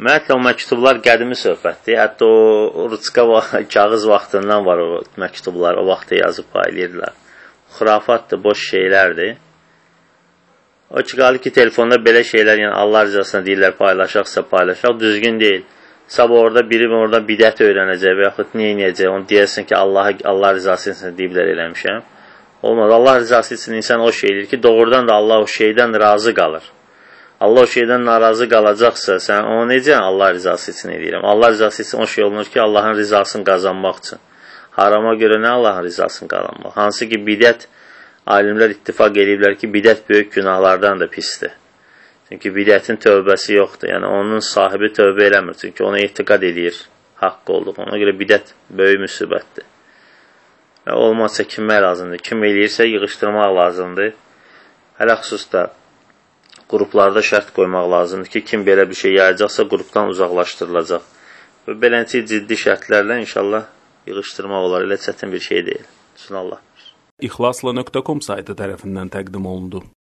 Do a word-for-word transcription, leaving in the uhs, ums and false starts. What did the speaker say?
Ümumiyyətlə, o məktublar qədimi söhbətdir. Hətta o ruçka kağız vaxtından var o məktublar, o vaxtda yazıb paylayırlar. Xurafatdır, boş şeylərdir. O ki, qalır ki, telefonda belə şeylər, yəni Allah rızasına deyirlər, paylaşaqsa paylaşaq, düzgün deyil. Sabah orada biri orada bidət öyrənəcək və yaxud nə inəyəcək, onu deyəsin ki, Allah, Allah rızası üçün deyiblər eləmişəm. Olmaz, Allah rızası üçün insan o şeydir ki, doğrudan da Allah o şeydən razı qalır. Allah o şeydən narazı qalacaqsa, sən onu necə Allah rızası üçün edirəm? Allah rızası üçün o şey olunur ki, Allahın rızasını qazanmaq üçün. Harama görə nə Allahın rızasını qazanmaq? Hansı ki, bidət, alimlər ittifaq ediblər ki, bidət böyük günahlardan da pisdir. Çünki bidətin tövbəsi yoxdur. Yəni, onun sahibi tövbə eləmir. Çünki ona etiqad edir haqqı olduq. Ona görə bidət böyük müsibətdir. Və olmaz çəkinmək lazımdır. Kim eləyirsə, yığışdırmaq lazımdır. Hələ xüsusda qruplarda şərt qoymaq lazımdır ki, kim belə bir şey yayacaqsa, qrupdan uzaqlaşdırılacaq. Və beləncə ciddi şərtlərlə inşallah yığışdırmaq olar. Elə çətin bir şey deyil. Subhanallah. İxlasla nöqtə com saytı tərəfindən təqdim olundu.